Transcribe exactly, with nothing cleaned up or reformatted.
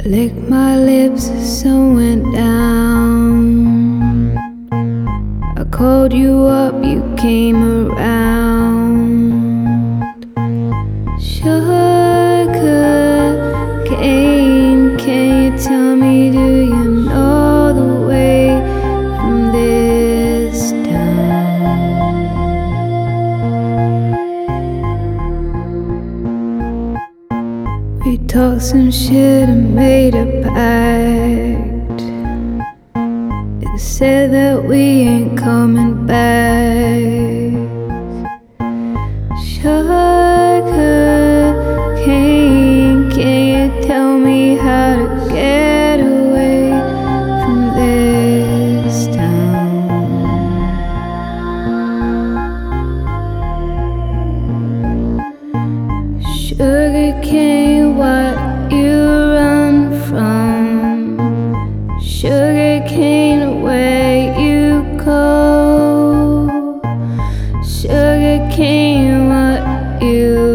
Lick my lips, the sun went down. I called you up, you came around. Sugar cane, can you tell me, do you know the way from this town? We talked some shit and made a pact. It said that we ain't coming back. Sugar cane, can you tell me how to get away from this town? Sugar cane, what you run from? Sugar cane, where you go? Sugar cane, what you